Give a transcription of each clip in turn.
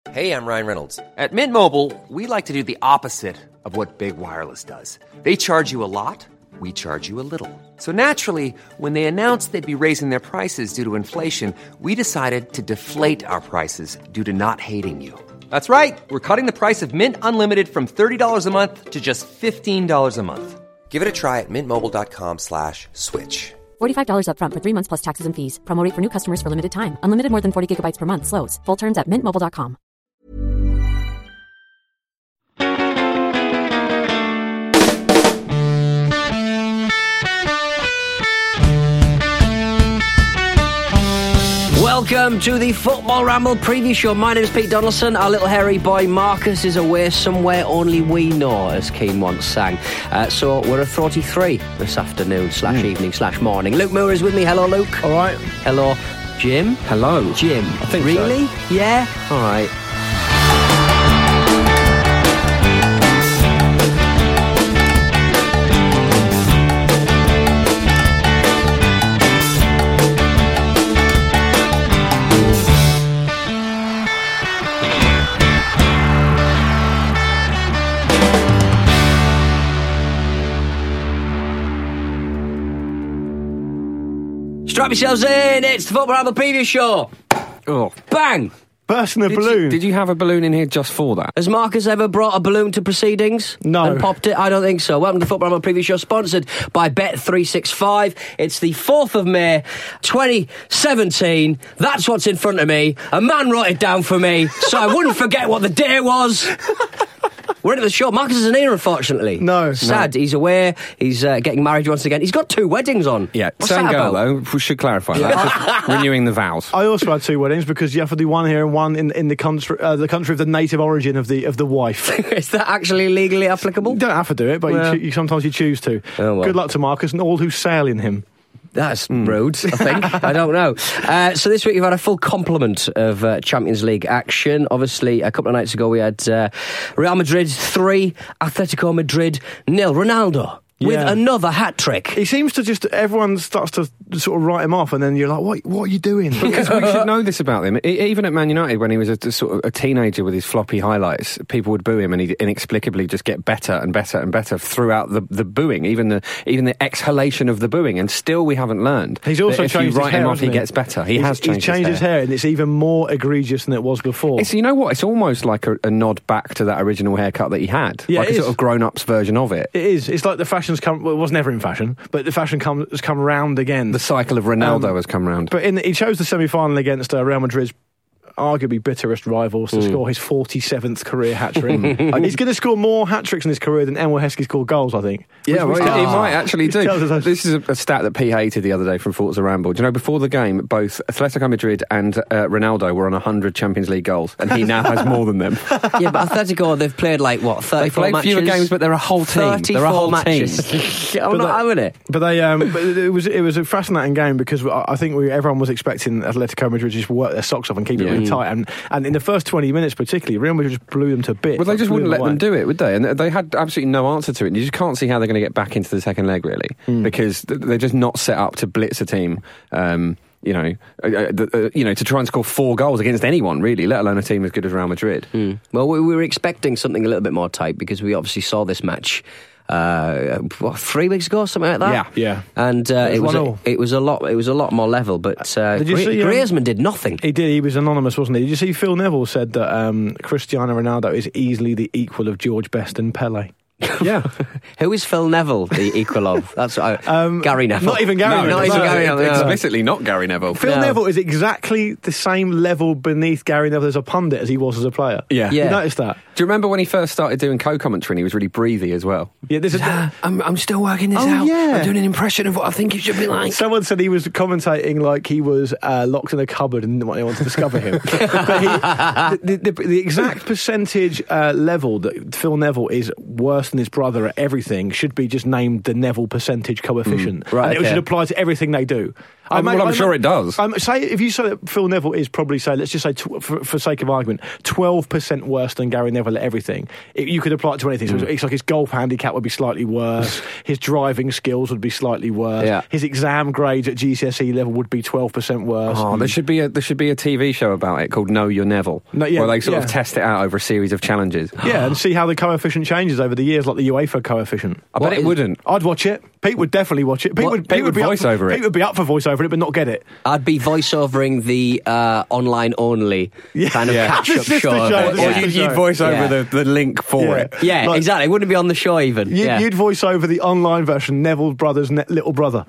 Hey, I'm Ryan Reynolds. At Mint Mobile, we like to do the opposite of what Big Wireless does. They charge you a lot, we charge you a little. So naturally, when they announced they'd be raising their prices due to inflation, we decided to deflate our prices due to not hating you. That's right. We're cutting the price of Mint Unlimited from $30 a month to just $15 a month. Give it a try at mintmobile.com/switch. $45 up front for 3 months plus taxes and fees. Promo rate for new customers for limited time. Unlimited more than 40 gigabytes per month. Slows full terms at mintmobile.com. Welcome to the Football Ramble preview show. My name is Pete Donaldson. Our little hairy boy Marcus is away somewhere only we know, as Keane once sang. So we're at 43 this afternoon / evening / morning. Luke Moore is with me. Hello, Luke. All right. Hello, Jim. Hello. Jim. I think really? so. Yeah? All right. Strap yourselves in, it's the Football Ramble preview show. Oh, Bang! bursting a balloon. Did you have a balloon in here just for that? Has Marcus ever brought a balloon to proceedings? No. And popped it? I don't think so. Welcome to the Football Ramble preview show, sponsored by Bet365. It's the 4th of May, 2017. That's what's in front of me. A man wrote it down for me, so I wouldn't forget what the day was. We're into the show. Marcus isn't here, unfortunately. No. Sad. He's away. He's getting married once again. He's got 2 weddings on. Yeah, What's same that girl, about? though. We should clarify that. Just renewing the vows. I also had 2 weddings because you have to do one here and one in the country of the native origin of the wife. Is that actually legally applicable? You don't have to do it, but Well. you sometimes you choose to. Oh, well. Good luck to Marcus and all who sail in him. That's rude, I think. I don't know. So this week we've had a full complement of Champions League action. Obviously, a couple of nights ago we had Real Madrid 3, Atletico Madrid 0. Ronaldo with Yeah. another hat-trick. He seems to just, everyone starts to sort of write him off, and then you're like, what are you doing? Because we should know this about him. Even at Man United, when he was a sort of a teenager with his floppy highlights, people would boo him, and he'd inexplicably just get better and better and better throughout the booing, even the exhalation of the booing, and still we haven't learned. He's also that if changed you his write hair, him off, hasn't he gets better. He's changed his hair, and it's even more egregious than it was before. You know what? It's almost like a nod back to that original haircut that he had. Yeah, like it a is. sort of grown-ups version of it. It is. It's like the fashion's come. Well, it was never in fashion, but the fashion has come round again. The cycle of Ronaldo has come round. But he chose the semi-final against Real Madrid's arguably bitterest rivals to score his 47th career hat-trick. He's going to score more hat-tricks in his career than Emil Heskey scored goals, I think. Yeah, well, he might actually do. tells us- This is a stat that P hated the other day from Forza Ramble. Do you know, before the game, both Atletico Madrid and Ronaldo were on 100 Champions League goals, and he now has more than them. Yeah, but Atletico, they've played like, what, 34 They played matches? fewer games, but they're a whole team. 34 They're a whole matches. team. I'm not having it. But it was a fascinating game because I think everyone was expecting Atletico Madrid to just work their socks off and keep it really tight. And in the first 20 minutes particularly, Real Madrid just blew them to bits. Well, they just wouldn't let away. them do it, would they? And they had absolutely no answer to it. And you just can't see how they're going to get back into the second leg, really, because they're just not set up to blitz a team. To try and score 4 goals against anyone, really, let alone a team as good as Real Madrid. Well, we were expecting something a little bit more tight because we obviously saw this match 3 weeks ago, something like that. Yeah. And it was a lot more level. But Did you see, Griezmann did nothing. He did. He was anonymous, wasn't he? Did you see Phil Neville said that Cristiano Ronaldo is easily the equal of George Best and Pele? Yeah. Who is Phil Neville the equal of? That's Gary Neville. Not even Gary Neville. Not even Gary Neville. no. Explicitly not Gary Neville. Phil No. Neville is exactly the same level beneath Gary Neville as a pundit as he was as a player. Yeah. Yeah. You noticed that? Do you remember when he first started doing co-commentary and he was really breathy as well? Yeah, this is. I'm still working this Oh, out. yeah. I'm doing an impression of what I think it should be like. Someone said he was commentating like he was locked in a cupboard and didn't want anyone to discover him. But the exact percentage level that Phil Neville is worse than his brother at everything should be just named the Neville percentage coefficient. Right, And it okay. should apply to everything they do. I'm sure it does. Say if you say that Phil Neville is probably, say, let's just say for sake of argument, 12% worse than Gary Neville at everything. You could apply it to anything. So it's like his golf handicap would be slightly worse. His driving skills would be slightly worse. Yeah. His exam grades at GCSE level would be 12% worse. Oh, there should be a TV show about it called Know Your Neville, where they sort of test it out over a series of challenges. Yeah, and see how the coefficient changes over the years, like the UEFA coefficient. I bet it wouldn't. I'd watch it. Pete would definitely watch it. Pete would voice over it. Pete would be up for voice over it, but not get it. I'd be voiceovering the online only kind of catch-up show. Or you'd voice over the link for it. Yeah, like, exactly. It wouldn't be on the show even. You'd voice over the online version, Neville Brothers' little brother.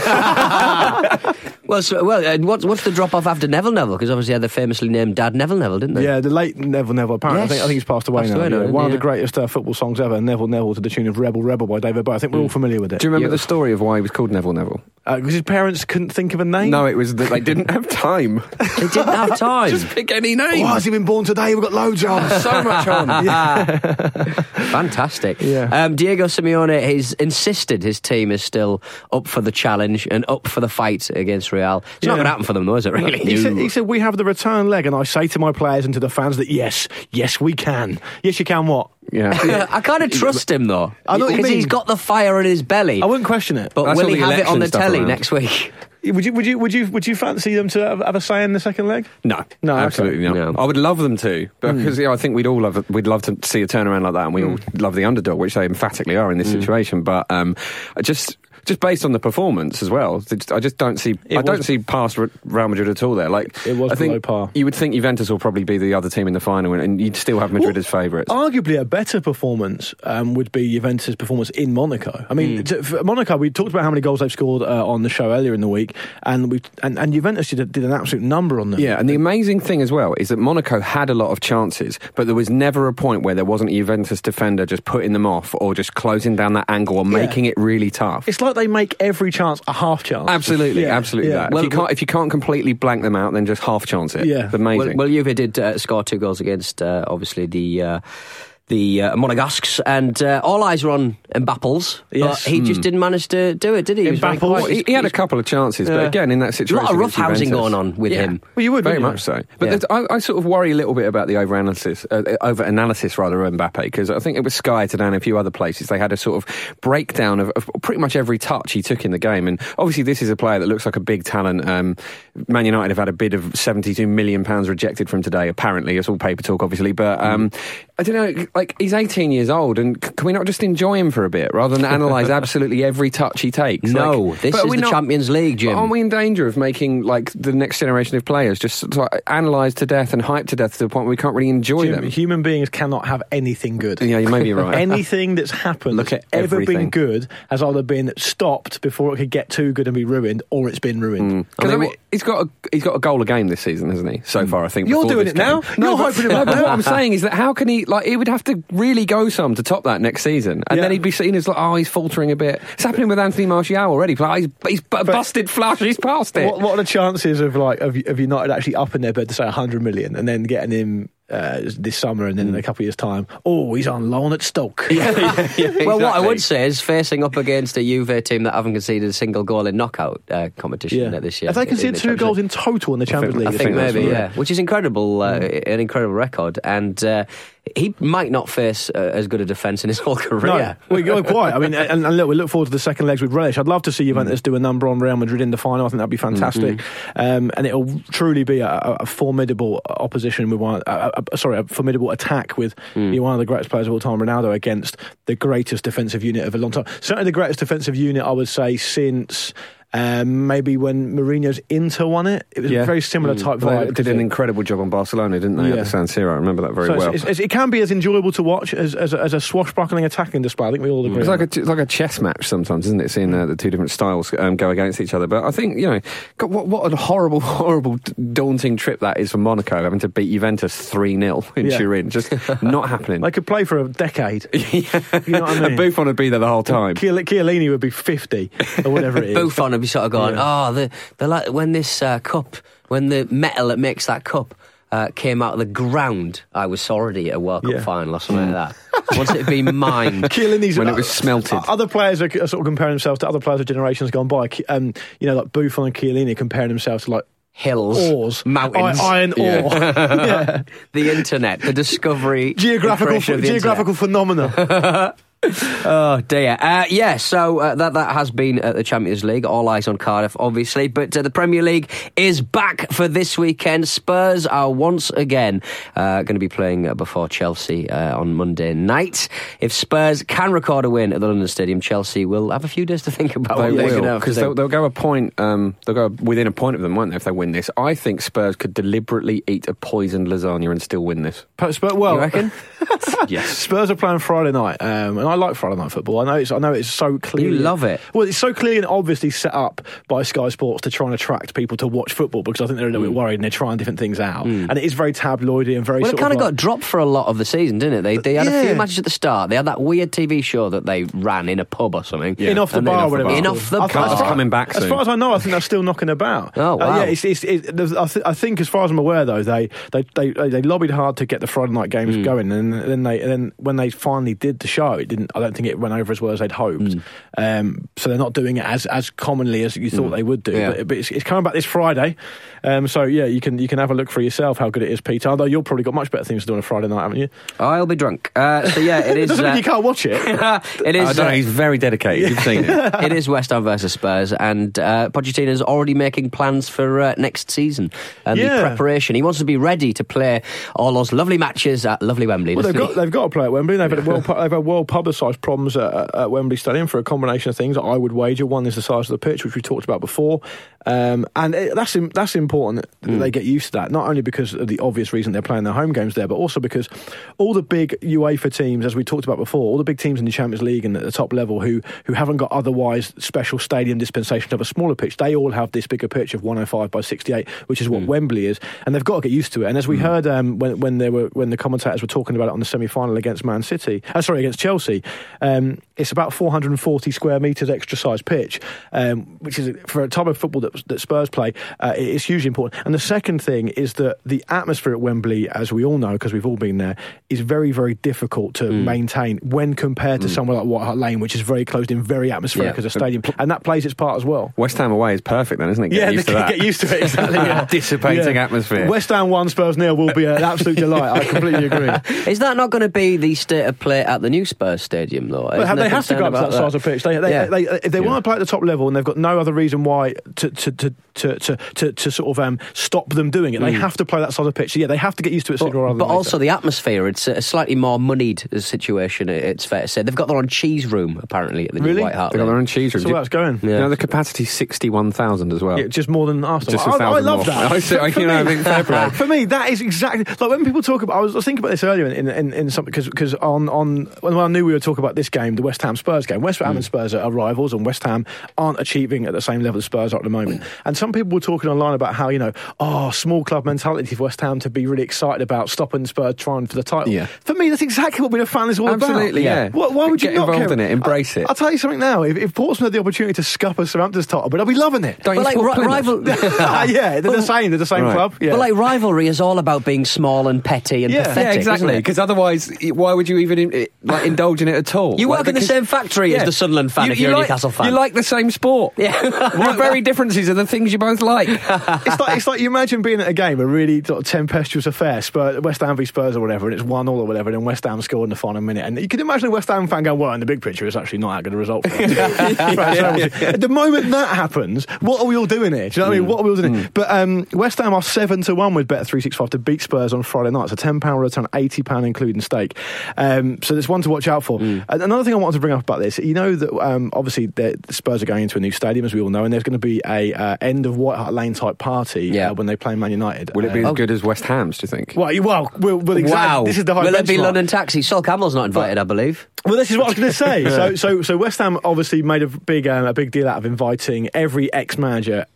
What's the drop-off after Neville? Because obviously they had the famously named Dad Neville, didn't they? Yeah, the late Neville. Apparently, yes. I think he's passed away now. One of the greatest football songs ever, Neville to the tune of Rebel Rebel by David Bowie. I think we're all familiar with it. Do you remember the story of why he was called Neville? Because his parents couldn't think of a name? No, it was that they didn't have time. They didn't have time. Just pick any name. Why has he been born today? We've got loads on. So much on. Fantastic. Yeah. Diego Simeone has insisted his team is still up for the challenge and up for the fight against Real. It's not going to happen for them, though, is it, really? He said, we have the return leg, and I say to my players and to the fans that yes, we can. Yes, you can what? Yeah. I kind of trust him, though. I know what you because mean. he's got the fire in his belly. I wouldn't question it. But will he have it on the telly next week? Would you fancy them to have a say in the second leg? No, absolutely not. No. I would love them to, because I think we'd love to see a turnaround like that, and we all love the underdog, which they emphatically are in this situation. But just based on the performance as well, I just don't see. I don't see past Real Madrid at all there. Like, it was below par. You would think Juventus will probably be the other team in the final, and you'd still have Madrid as favourites. Arguably, a better performance would be Juventus' performance in Monaco. I mean, for Monaco, we talked about how many goals they've scored on the show earlier in the week, and Juventus did an absolute number on them. Yeah, and the amazing thing as well is that Monaco had a lot of chances, but there was never a point where there wasn't a Juventus defender just putting them off or just closing down that angle or making it really tough. It's like they make every chance a half chance. Absolutely. That. Well, if you can't completely blank them out, then just half chance it. Yeah, it's amazing. Well, Juve did score 2 goals against obviously the Monegasques, and all eyes were on Mbappe's, but he just didn't manage to do it, did he? He had a couple of chances, but again, in that situation, a lot of roughhousing going on with him. Well, you would very much so. But I sort of worry a little bit about the over-analysis of Mbappe, because I think it was Sky today and a few other places. They had a sort of breakdown of pretty much every touch he took in the game, and obviously this is a player that looks like a big talent. Man United have had a bid of £72 million rejected from today. Apparently, it's all paper talk, obviously, but I don't know. Like, he's 18 years old, and can we not just enjoy him for a bit rather than analyse absolutely every touch he takes? No, this is the Champions League, Jim. Aren't we in danger of making like the next generation of players just analysed to death and hyped to death to the point where we can't really enjoy them? Human beings cannot have anything good. Yeah, you may be right. Anything that's happened that's ever been good has either been stopped before it could get too good and be ruined, or it's been ruined. I mean, he's got a goal a game this season, hasn't he? So far, I think. You're doing it now. You're hoping about that. What I'm saying is that how can he? Like, he would have to really go some to top that next season, and then he'd be seen as like, he's faltering a bit. It's happening with Anthony Martial already. Like, he's busted flush. He's past it. What are the chances of United actually up in their bed to say 100 million and then getting him this summer, and then in a couple of years' time, he's on loan at Stoke? Exactly. Well, what I would say is facing up against a Juve team that haven't conceded a single goal in knockout competition this year. Have they conceded 2 goals in total in the Champions League? I think maybe, which is incredible, an incredible record, and he might not face as good a defence in his whole career. No, well, quite. I mean, and look, we look forward to the second legs with relish. I'd love to see Juventus do a number on Real Madrid in the final. I think that'd be fantastic, and it'll truly be a formidable opposition with a formidable attack with one of the greatest players of all time, Ronaldo, against the greatest defensive unit of a long time. Certainly the greatest defensive unit, I would say, since maybe when Mourinho's Inter won it. It was a very similar type vibe. They did an incredible job on Barcelona, didn't they, at the San Siro? I remember that very well. It can be as enjoyable to watch as a swashbuckling attacking display. I think we all agree. It's like a chess match sometimes, isn't it? Seeing the two different styles go against each other. But I think, God, what a horrible, horrible, daunting trip that is for Monaco, having to beat Juventus 3-0 in Turin. Just not happening. They could play for a decade. You know what I mean? And Buffon would be there the whole time. Chiellini would be 50 or whatever it is. Buffon would be sort of going, they're like when this cup, when the metal that makes that cup came out of the ground, I was already at a World Cup final or something like that. Once it had been mined. Chiellini's When it was smelted. Other players are sort of comparing themselves to other players of generations gone by. Like Buffon and Chiellini comparing themselves to like Hills, ores, mountains, iron ore, yeah. The internet, the discovery, geographical phenomena. Oh dear. So that has been the Champions League. All eyes on Cardiff, obviously. But the Premier League is back for this weekend. Spurs are once again going to be playing before Chelsea on Monday night. If Spurs can record a win at the London Stadium, Chelsea will have a few days to think about what they're going to have. Because they'll go a point. They'll go within a point of them, won't they? If they win this, I think Spurs could deliberately eat a poisoned lasagna and still win this. Well, you reckon? Yes. Spurs are playing Friday night, and I like Friday night football. I know it's so clear. You love it. Well, it's so clearly and obviously set up by Sky Sports to try and attract people to watch football, because I think they're a little bit worried and they're trying different things out. And it is very tabloidy and very. Well, it kind of got dropped for a lot of the season, didn't it? They had a few matches at the start. They had that weird TV show that they ran in a pub or something. In Off the Bar, whatever. In Off the Bar. Carter's coming back soon. As far as I know, I think they're still knocking about. Oh wow! I think, as far as I'm aware, though, they lobbied hard to get the Friday night games going, and then when they finally did the show, I don't think it went over as well as they'd hoped. So they're not doing it as commonly as you thought they would do. Yeah. But it's coming back this Friday. So yeah, you can have a look for yourself how good it is, Peter. Although you've probably got much better things to do on a Friday night, haven't you? I'll be drunk. So yeah, it is. Doesn't mean you can't watch it. It is. I don't know. He's very dedicated. You've seen it. It is West Ham versus Spurs, and Pochettino's already making plans for next season and the preparation. He wants to be ready to play all those lovely matches at lovely Wembley. Well, they've got to play at Wembley. They've had well publicised problems at Wembley Stadium for a combination of things. I would wager one is the size of the pitch, which we talked about before, and that's important that they get used to that. Not only because of the obvious reason they're playing their home games there, but also because all the big UEFA teams, as we talked about before, all the big teams in the Champions League and at the top level who haven't got otherwise special stadium dispensation of a smaller pitch, they all have this bigger pitch of 105 by 68, which is what Wembley is, and they've got to get used to it. And as we heard when the commentators were talking about it on the semi-final against against Chelsea, it's about 440 square metres extra size pitch, which is, for a type of football that Spurs play, it's hugely important. And the second thing is that the atmosphere at Wembley, as we all know because we've all been there, is very, very difficult to maintain when compared to somewhere like White Hart Lane, which is very closed in, very atmospheric as a stadium, and that plays its part as well. West Ham away is perfect then, isn't it? Get used to it, exactly. Dissipating atmosphere. West Ham 1, Spurs 0 will be an absolute delight. I completely agree. Is that not going to be the state of play at the new Spurs stadium, though? Well, they have to go up to that size of pitch. If they want to play at the top level, and they've got no other reason why to sort of stop them doing it, they have to play that size of pitch. So, they have to get used to it sooner rather than later. But also the atmosphere, it's a slightly more moneyed situation, it's fair to say. They've got their own cheese room, apparently, at the new White Hart Lane. They've got their own cheese room. So that's going. You know, the capacity's 61,000 as well. Yeah, just more than Arsenal. I love that. Fair play. For me, that is exactly like when people talk about. I was thinking about this earlier in something because when I knew we were talking about this game, the West Ham Spurs game. West Ham and Spurs are rivals, and West Ham aren't achieving at the same level as Spurs are at the moment. And some people were talking online about how small club mentality for West Ham to be really excited about stopping Spurs trying for the title. Yeah. For me, that's exactly what being a fan is all about. Absolutely, yeah. Why would you get not involved care? in it? Embrace it. I'll tell you something now. If Portsmouth had the opportunity to scupper Southampton's title, but I'll be loving it. Don't you support rival? Yeah, they're the same. They're the same club. Yeah. But rivalry is all about being small and petty and pathetic. Yeah, exactly. Because otherwise, why would you even indulge in it at all? You work in the same factory as the Sunderland fan if you're a Newcastle fan. You like the same sport. Yeah. The very differences are the things you both like. It's like you imagine being at a game, a really sort of tempestuous affair, West Ham v Spurs or whatever, and it's 1-1 or whatever, and then West Ham score in the final minute. And you can imagine a West Ham fan going, well, in the big picture, it's actually not that good a result for us. The moment that happens, what are we all doing here? Do you know what I mean? What are we all doing here? But West Ham are 7-1 with Bet365 to beat Spurs on Friday night. It's a £10 return, £80 including stake. So there's one to watch out for. Another thing I wanted to bring up about this, you know that obviously the Spurs are going into a new stadium, as we all know, and there's going to be a end of White Hart Lane type party when they play Man United. Will it be as good as West Ham's, do you think? Well, exactly. Wow. This is the high Will benchmark. it be London Taxi? Sol Campbell's not invited, I believe. Well, this is what I was going to say. So West Ham obviously made a big deal out of inviting every ex-manager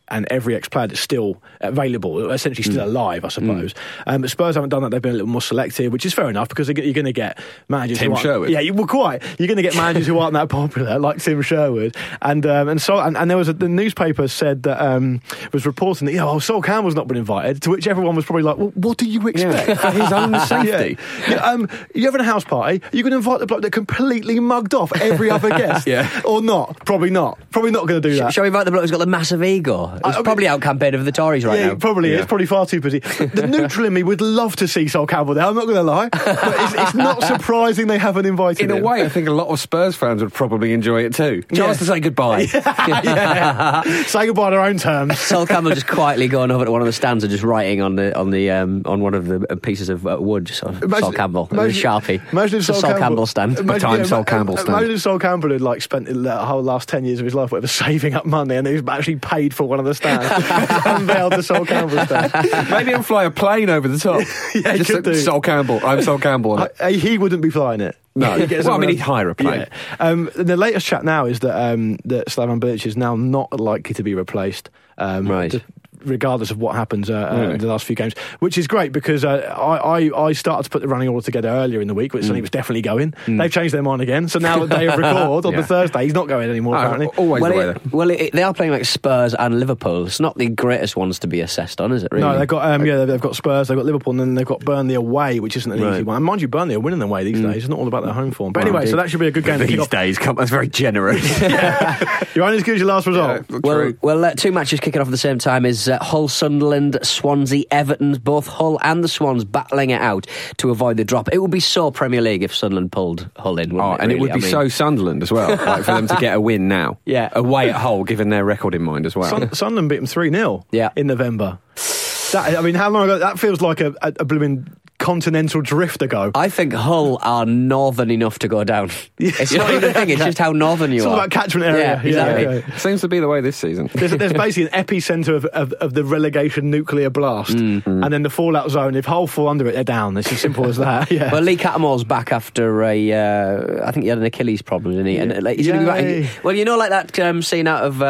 and every ex-player that's still available, essentially still alive, I suppose. But Spurs haven't done that. They've been a little more selective, which is fair enough, because you're going to get managers Tim who aren't... Sherwood. Yeah, quite. You're going to get managers who aren't that popular, like Tim Sherwood. And there was the newspaper said that, was reporting that, Sol Campbell's not been invited, to which everyone was probably like, well, what do you expect? For his own safety. You're having a house party, you're going to invite the bloke that completely mugged off every other guest? Or not? Probably not. Probably not going to do that. Shall we invite the bloke who's got the massive ego? He's probably out campaigning for the Tories right now. Probably. It's probably far too busy. The neutral in me would love to see Sol Campbell there, I'm not going to lie. But it's not surprising they haven't invited him. In a way, I think a lot of Spurs fans would probably enjoy it too. Chance to say goodbye. Say goodbye on their own terms. Sol Campbell just quietly going over to one of the stands and just writing on one of the pieces of wood. Sol Campbell, with a Sharpie. Imagine if Sol Campbell stand. Sol Campbell stand. Imagine if Sol Campbell had spent the whole last 10 years of his life saving up money, and he was actually paid for one of the stands. Unveiled the Sol Campbell stand. Maybe he'll fly a plane over the top. He could do. Sol Campbell. I'm Sol Campbell. He wouldn't be flying it. No. He'd hire a plane. Yeah. The latest chat now is that Slaven Bilic is now not likely to be replaced. Right. Regardless of what happens in the last few games, which is great, because I started to put the running order together earlier in the week, which he was definitely going. They've changed their mind again, so now that they have record on the Thursday, he's not going anymore, apparently. Always the way. They are playing like Spurs and Liverpool. It's not the greatest ones to be assessed on, is it, really? No, they've got they've got Spurs, they've got Liverpool, and then they've got Burnley away, which isn't an easy one. And mind you, Burnley are winning away these days. It's not all about their home form. But anyway, so that should be a good game. These days, that's very generous. You're only as good as your last result. Well, two matches kicking off at the same time is Hull Sunderland, Swansea, Everton, both Hull and the Swans battling it out to avoid the drop. It would be so Premier League if Sunderland pulled Hull in, wouldn't it? And really? It would be so Sunderland as well, for them to get a win now. Yeah. Away at Hull, given their record in mind as well. Sunderland beat them 3-0 in November. How long ago? That feels like a blooming continental drift ago. I think Hull are northern enough to go down. It's not even a thing, it's just how northern you are. It's all about catchment area. Exactly. Okay. Seems to be the way this season. There's basically an epicentre of the relegation nuclear blast, and then the fallout zone. If Hull fall under it, they're down. It's as simple as that. Yeah. Well, Lee Cattermore's back after I think he had an Achilles problem, didn't he? And he's going to be back. Well, like that scene out of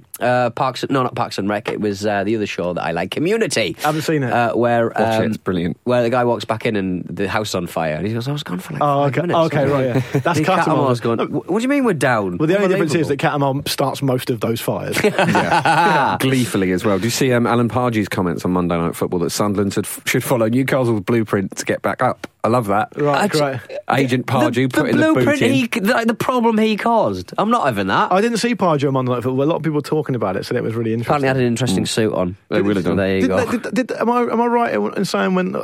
not Parks and Rec. It was the other show that I like, Community. I haven't seen it. Where it's brilliant. Where the guy walks back in and the house is on fire, and he goes, "I was gone for like 5 minutes." Okay, right. Yeah. That's Cattermore's going. What do you mean we're down? Well, the only difference is that Cattermole starts most of those fires. Gleefully as well. Do you see Alan Pardew's comments on Monday Night Football that Sunderland should follow Newcastle's blueprint to get back up? I love that. Right. Agent Pardew putting the boot in. The problem he caused. I'm not having that. I didn't see Pardew on Monday Night Football. A lot of people were talking about it, so it was really interesting. Apparently had an interesting suit on. They would have done. There you go. Am I right in saying when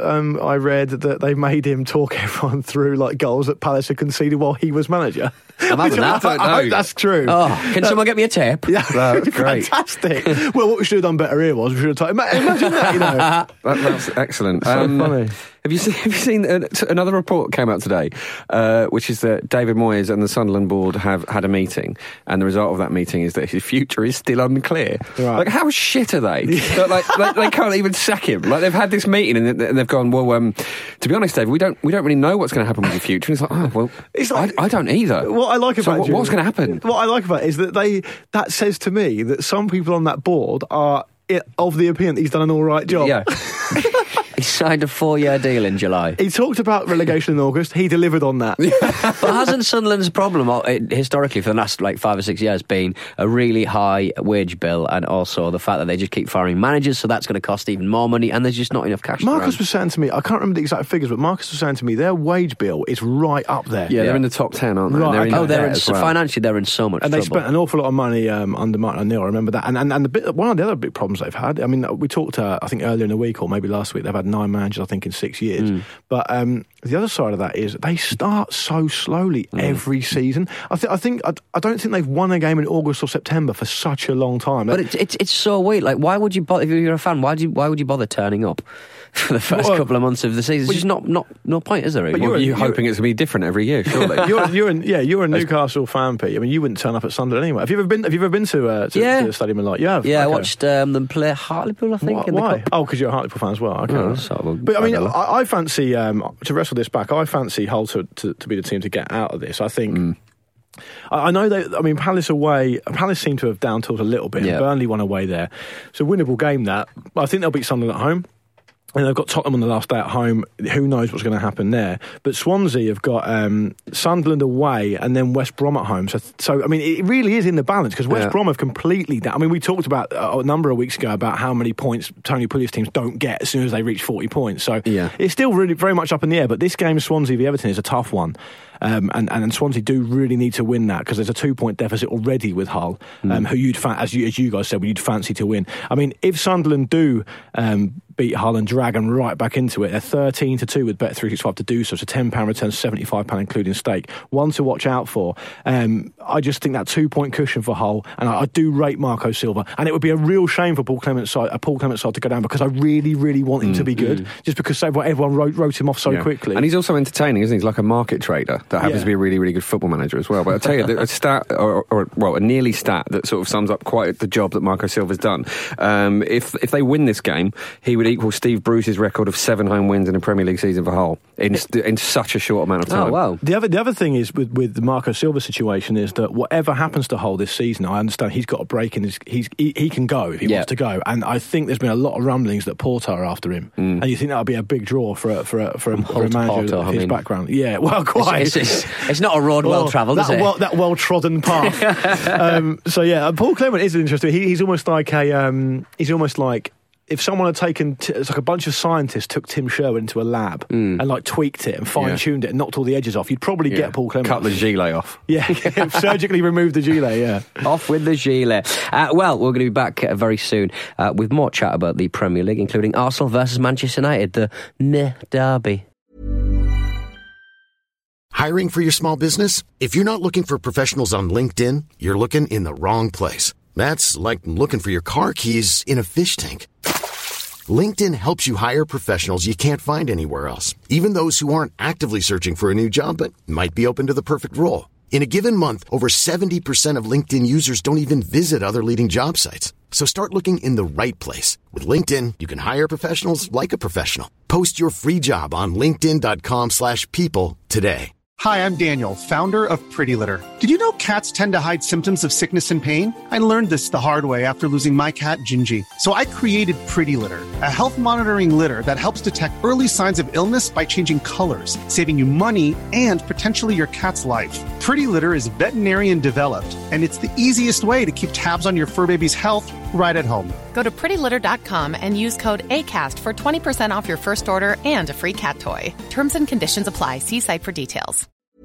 I read that they made him talk everyone through like goals that Palace had conceded while he was manager? I'm having that. I hope that's true. Oh, can someone get me a tape? Yeah, that's great. Fantastic. Well, what we should have done better here was we should have imagine that, you know. That's excellent. So funny. Have you seen another report came out today, which is that David Moyes and the Sunderland board have had a meeting, and the result of that meeting is that his future is still unclear. Right. Like, how shit are they? That, they can't even sack him. Like, they've had this meeting and they've gone, well, to be honest, Dave, we don't really know what's going to happen with your future. And it's like, I don't either. What I like about what's going to happen? What I like about it is that that says to me that some people on that board are of the opinion that he's done an all right job. Yeah. He signed a 4-year deal in July. He talked about relegation in August. He delivered on that. But hasn't Sunderland's problem historically for the last 5 or 6 years been a really high wage bill, and also the fact that they just keep firing managers, so that's going to cost even more money, and there's just not enough cash. Marcus was saying to me, I can't remember the exact figures, but Marcus was saying to me their wage bill is right up there. Yeah, they're in the top 10, aren't they? Right, financially they're in so much trouble. They spent an awful lot of money under Martin O'Neill. I remember that. And one of the other big problems they've had, I mean, we talked I think earlier in the week or maybe last week, they've had 9 managers, I think, in 6 years. But the other side of that is they start so slowly every season. I don't think they've won a game in August or September for such a long time. But it's so weird. Like, why would you bother, if you're a fan? Why would you bother turning up for the first couple of months of the season? It's just no point, is there? Really? But you're hoping it's going to be different every year, surely. you're a Newcastle fan, Pete. I mean, you wouldn't turn up at Sunderland anyway. Have you ever been to the stadium a lot? You have. Yeah, okay. I watched them play Hartlepool, I think. Why? Oh, because you're a Hartlepool fan as well. Okay. But I mean, I fancy to wrestle this back. I fancy Hull to be the team to get out of this. I think. I know that. I mean, Palace away. Palace seem to have down tools a little bit. Yeah. Burnley won away there, so winnable game that. I think they'll beat Sunderland at home. And they've got Tottenham on the last day at home. Who knows what's going to happen there? But Swansea have got Sunderland away and then West Brom at home. So I mean, it really is in the balance because West Brom have completely down. I mean, we talked about a number of weeks ago about how many points Tony Pulis teams don't get as soon as they reach 40 points. So it's still really very much up in the air. But this game, Swansea v Everton, is a tough one. And Swansea do really need to win that because there's a 2-point deficit already with Hull, who you'd as you guys said, you'd fancy to win. I mean, if Sunderland do beat Hull and drag them right back into it, they're 13-2 with Bet365 to do so. So £10 returns, £75 including stake. One to watch out for. I just think that 2-point cushion for Hull, and I do rate Marco Silva, and it would be a real shame for Paul Clement's side to go down because I really, really want him to be good, just because everyone wrote him off so quickly. And he's also entertaining, isn't he? He's like a market trader that happens to be a really, really good football manager as well. But I'll tell you, a stat, a nearly stat that sort of sums up quite the job that Marco Silva's done. If they win this game, he would equal Steve Bruce's record of 7 home wins in a Premier League season for Hull in such a short amount of time. Oh, wow. The other thing is with the Marco Silva situation is that whatever happens to Hull this season, I understand he's got a break in he can go if he wants to go. And I think there's been a lot of rumblings that Porto are after him. And you think that would be a big draw for a manager of his background. Yeah, well, quite. It's not a road well travelled, is it? That well trodden path. So yeah, Paul Clement is interesting. He's almost like if someone had taken, it's like a bunch of scientists took Tim Sherwood into a lab and like tweaked it and fine-tuned it and knocked all the edges off, you'd probably get Paul Clement. Cut the gilet off. Yeah, surgically remove the gilet, Off with the gilet. Well, we're going to be back very soon with more chat about the Premier League, including Arsenal versus Manchester United, the derby. Hiring for your small business? If you're not looking for professionals on LinkedIn, you're looking in the wrong place. That's like looking for your car keys in a fish tank. LinkedIn helps you hire professionals you can't find anywhere else, even those who aren't actively searching for a new job but might be open to the perfect role. In a given month, over 70% of LinkedIn users don't even visit other leading job sites. So start looking in the right place. With LinkedIn, you can hire professionals like a professional. Post your free job on linkedin.com/people today. Hi, I'm Daniel, founder of Pretty Litter. Did you know cats tend to hide symptoms of sickness and pain? I learned this the hard way after losing my cat, Gingy. So I created Pretty Litter, a health monitoring litter that helps detect early signs of illness by changing colors, saving you money and potentially your cat's life. Pretty Litter is veterinarian developed, and it's the easiest way to keep tabs on your fur baby's health right at home. Go to prettylitter.com and use code ACAST for 20% off your first order and a free cat toy. Terms and conditions apply. See site for details.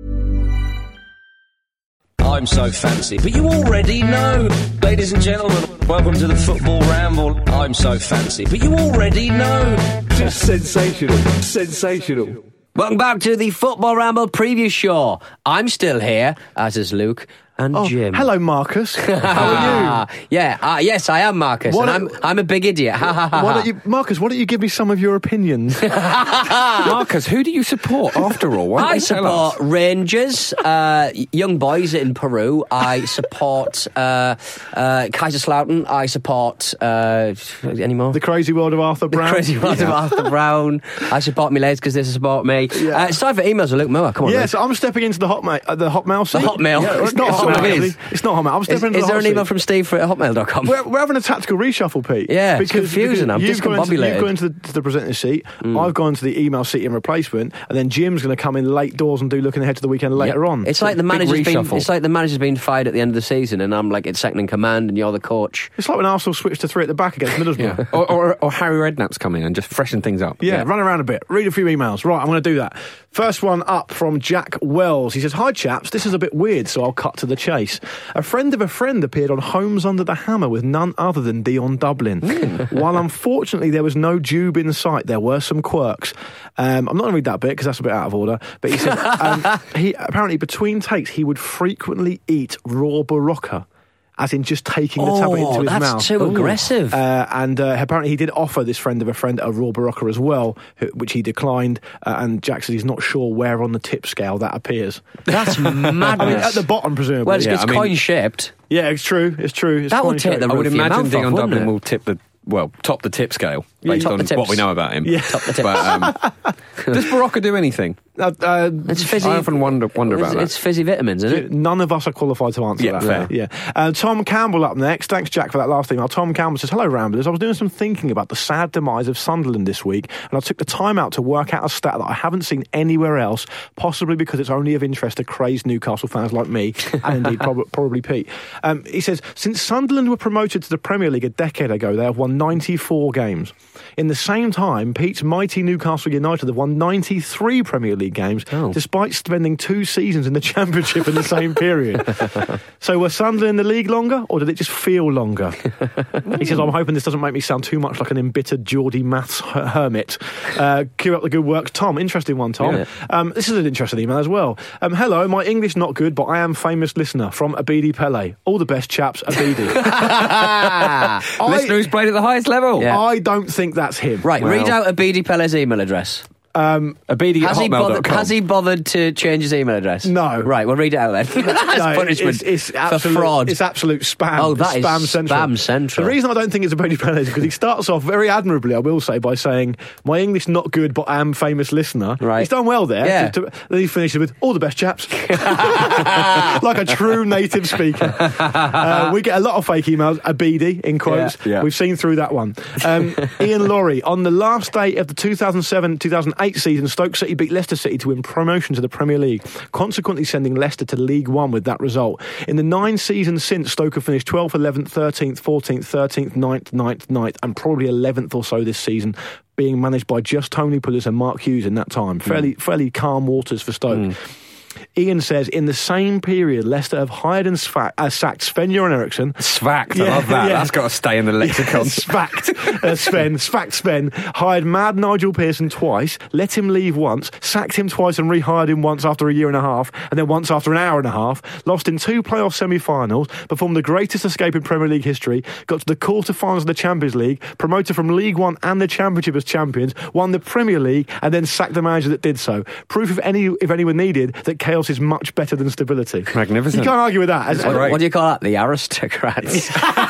I'm so fancy, but you already know. Ladies and gentlemen, welcome to the Football Ramble. I'm so fancy, but you already know. Just sensational. Welcome back to the Football Ramble preview show. I'm still here, as is Luke and Jim. Hello, Marcus. How are you? Yes, I am Marcus, I'm a big idiot. Marcus, why don't you give me some of your opinions? Marcus, who do you support after all? I support Rangers, young boys in Peru. I support Kaiserslautern. I support any more? The Crazy World of Arthur Brown. The Crazy World of Arthur Brown. I support my lads because they support me. Yeah. It's time for emails with Luke Moore. Come on, Luke. So I'm stepping into the Hotmail seat. The Hotmail. Yeah, it's not Hotmail. It's not Hotmail. I'm stepping into Is the there hot an email seat. from Steve for hotmail.com? We're having a tactical reshuffle, Pete. Yeah, it's confusing. I'm discombobulated. You've gone into the presenter's seat. I've gone to the email seat in replacement, and then Jim's going to come in late doors and do looking ahead to the weekend later on. It's like the manager's been fired at the end of the season, and I'm like, it's second in command, and you're the coach. It's like when Arsenal switched to 3 at the back against Middlesbrough. or Harry Redknapp's come in and just freshen things up. Run around a bit. Read a few emails. Right, I'm going to do that. First one up from Jack Wells. He says, "Hi chaps, this is a bit weird, so I'll cut to the chase. A friend of a friend appeared on Homes Under the Hammer with none other than Dion Dublin. While unfortunately there was no Jube in sight, there were some quirks. I'm not going to read that bit because that's a bit out of order, but he said he apparently between takes he would frequently eat raw Barocca. As in just taking the tablet into his mouth. That's too aggressive. And apparently he did offer this friend of a friend a raw Barocca as well, which he declined. And Jack said he's not sure where on the tip scale that appears. That's madness. At the bottom, presumably. Well, it's coin-shaped. Yeah, it's true. That would take the I would roof of your imagine mouth Dion off, Dublin wouldn't it? will top the tip scale based on what we know about him. Yeah. Top the tips. But, does Barocca do anything? It's fizzy. I often wonder about that. It's fizzy vitamins, isn't it? None of us are qualified to answer Yeah, that. fair. Yeah. Tom Campbell up next. Thanks, Jack, for that last email. Tom Campbell says, hello, Ramblers. I was doing some thinking about the sad demise of Sunderland this week, and I took the time out to work out a stat that I haven't seen anywhere else, possibly because it's only of interest to crazed Newcastle fans like me, and indeed probably Pete. He says, since Sunderland were promoted to the Premier League a decade ago, they have won 94 games. In the same time, Pete's mighty Newcastle United have won 93 Premier League games, despite spending 2 seasons in the Championship in the same period. So were Sunderland in the league longer, or did it just feel longer? He says, I'm hoping this doesn't make me sound too much like an embittered Geordie maths hermit. Keep up the good work. Tom, interesting one, Tom. Yeah. This is an interesting email as well. Hello, my English not good, but I am famous listener from Abidi Pele. All the best, chaps, Abidi. Listener who's played at the highest level. Yeah. I don't think that's him. Right, read out Abidi Pele's email address. Abidi@hotmail.com. Has he bothered to change his email address? No. Right, well, read it out then. That's punishment it's for absolute, fraud. It's absolute spam. Oh, that is spam central. spam central. The reason I don't think it's Abidi Pele is because he starts off very admirably, I will say, by saying, my English not good, but I am famous listener. Right. He's done well there. Yeah. Then he finishes with, all the best, chaps. Like a true native speaker. We get a lot of fake emails, Abidi, in quotes. Yeah. We've seen through that one. Ian Laurie, on the last day of the 2007-2008 season, Stoke City beat Leicester City to win promotion to the Premier League, consequently sending Leicester to League One with that result. In the 9 seasons since, Stoke have finished 12th, 11th, 13th, 14th, 13th, 9th, and probably 11th or so this season, being managed by just Tony Pulis and Mark Hughes in that time. Fairly calm waters for Stoke. Ian says, in the same period, Leicester have hired and sacked Sven-Göran Eriksson. Svacked, I love that. Yeah. That's got to stay in the lexicon. Svacked Sven. Hired mad Nigel Pearson twice, let him leave once, sacked him twice and rehired him once after a year and a half, and then once after an hour and a half, lost in 2 playoff semi-finals, performed the greatest escape in Premier League history, got to the quarter-finals of the Champions League, promoted from League One and the Championship as champions, won the Premier League, and then sacked the manager that did so. Proof, if anyone needed, that chaos is much better than stability. Magnificent. You can't argue with that. What do you call that? The aristocrats.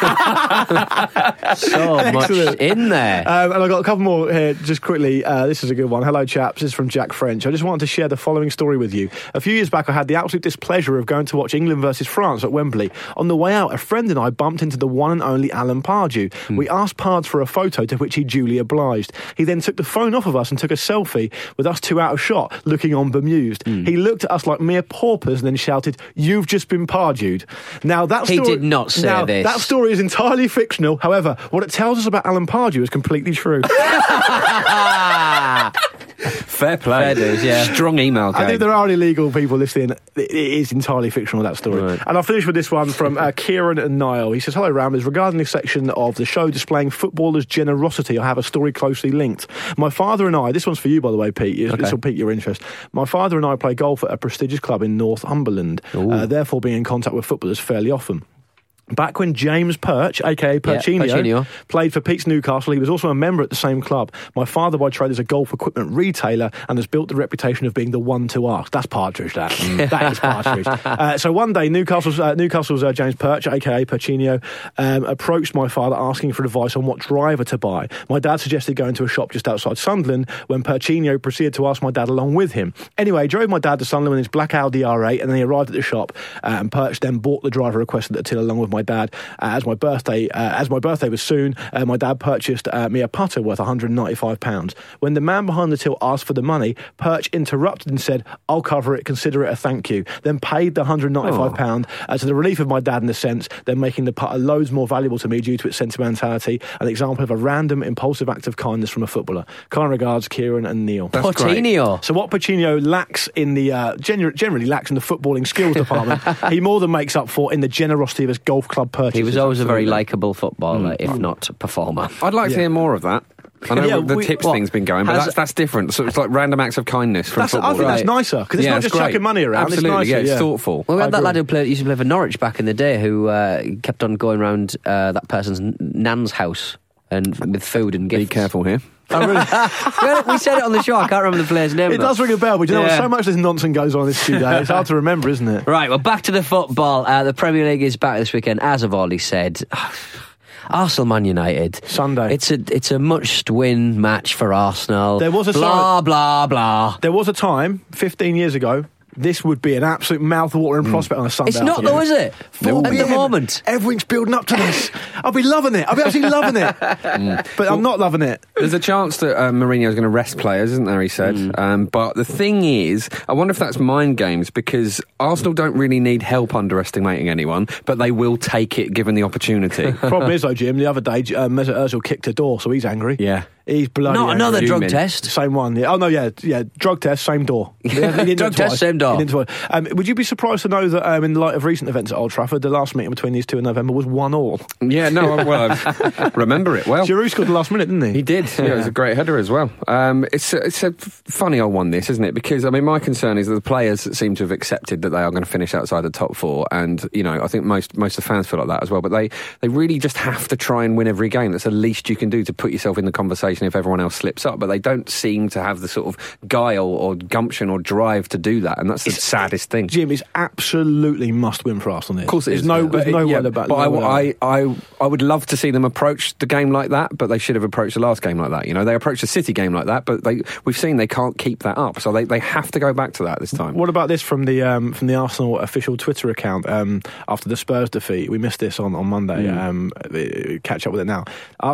So much in there. And I've got a couple more here, just quickly. This is a good one. Hello, chaps. This is from Jack French. I just wanted to share the following story with you. A few years back, I had the absolute displeasure of going to watch England versus France at Wembley. On the way out, a friend and I bumped into the one and only Alan Pardew. We asked Pards for a photo, to which he duly obliged. He then took the phone off of us and took a selfie with us 2 out of shot, looking on bemused. He looked at us like mere paupers and then shouted, "You've just been Pardewed." Now, that story... He did not say this. That story is entirely fictional. However, what it tells us about Alan Pardew is completely true. Fair play. Fair dues, yeah. Strong email game. I think there are illegal people listening. It is entirely fictional, that story. Right. And I'll finish with this one from Kieran and Niall. He says, hello, Ramblers. Regarding this section of the show displaying footballers' generosity, I have a story closely linked. My father and I, this one's for you, by the way, Pete. This will pique your interest. My father and I play golf at a prestigious club in Northumberland, therefore being in contact with footballers fairly often. Back when James Perch, a.k.a. Perchinho, played for Pete's Newcastle, he was also a member at the same club. My father, by trade, is a golf equipment retailer and has built the reputation of being the one to ask. That's partridge, that. That is partridge. So one day, Newcastle's James Perch, a.k.a. Perchinho, approached my father asking for advice on what driver to buy. My dad suggested going to a shop just outside Sunderland, when Perchinho proceeded to ask my dad along with him. Anyway, he drove my dad to Sunderland in his black Audi R8, and then he arrived at the shop, and Perch then bought the driver requested at the till along with my dad. As my birthday was soon, my dad purchased me a putter worth £195. When the man behind the till asked for the money, Perch interrupted and said, "I'll cover it, consider it a thank you," then paid the £195 to the relief of my dad in a sense, then making the putter loads more valuable to me due to its sentimentality, an example of a random impulsive act of kindness from a footballer. Kind regards, Kieran and Neil. Coutinho. So what Perchinho lacks in the generally lacks in the footballing skills department, he more than makes up for in the generosity of his golf club purchases. He was always a very likeable footballer, if not performer. I'd like to hear more of that. I know the tips thing's been going, but that's different. So it's like random acts of kindness from football. I think that's nicer, because it's not just chucking money around. Absolutely, it's nicer, it's thoughtful. Well, we had that lad who used to play for Norwich back in the day, who kept on going around that person's nan's house and with food and gifts. Be careful here. Oh, really? We said it on the show. I can't remember the player's name. It does ring a bell, but you know what? So much of this nonsense goes on in this studio. It's hard to remember, isn't it? Right, well, back to the football. The Premier League is back this weekend, as I've already said. Arsenal Man United. Sunday. It's a must-win match for Arsenal. There was a blah, blah, blah. There was a time, 15 years ago, this would be an absolute mouth-watering prospect on a Sunday It's not afternoon. though, is it? At the moment. Everything's building up to this. I'll be loving it. I'll be absolutely loving it. But I'm not loving it. There's a chance that Mourinho's going to rest players, isn't there, he said. But the thing is, I wonder if that's mind games, because Arsenal don't really need help underestimating anyone, but they will take it given the opportunity. Problem is, though, Jim, the other day, Mesut Ozil kicked a door, so he's angry. Yeah. He's bloody Not angry. another drug Fuming. test. Same one. Yeah. Oh, no, yeah. Drug test, same door. He didn't do it Drug test, twice. same door. He didn't do it. Would you be surprised to know that in the light of recent events at Old Trafford, the last meeting between these two in November was 1-1? Yeah, no, well, I remember it well. Giroud scored the last minute, didn't he? He did. Yeah, it was a great header as well. It's a funny old one, this, isn't it? Because, I mean, my concern is that the players seem to have accepted that they are going to finish outside the top four, and, you know, I think most of the fans feel like that as well, but they really just have to try and win every game. That's the least you can do to put yourself in the conversation if everyone else slips up, but they don't seem to have the sort of guile or gumption or drive to do that, and that's the saddest thing. Jim, it's absolutely must win for Arsenal. Of course it is. There's no word about it. But I would love to see them approach the game like that, but they should have approached the last game like that. You know, they approached the City game like that, but we've seen they can't keep that up, so they have to go back to that this time. What about this from the Arsenal official Twitter account after the Spurs defeat? We missed this on Monday. Catch up with it now.